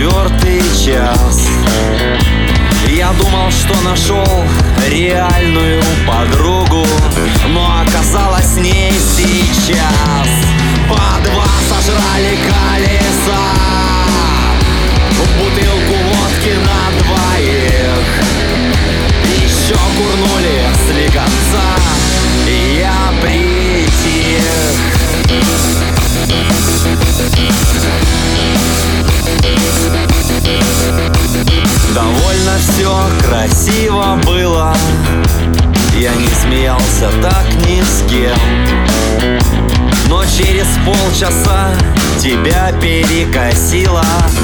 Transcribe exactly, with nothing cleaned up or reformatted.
четвертый час. Я думал, что нашел реальную подругу, но оказалось не сейчас. По два сожрали колеса, бутылку водки на двоих, еще курнули слегонца, и я притих. Довольно все красиво было, я не смеялся так ни с кем. Но через полчаса тебя перекосило,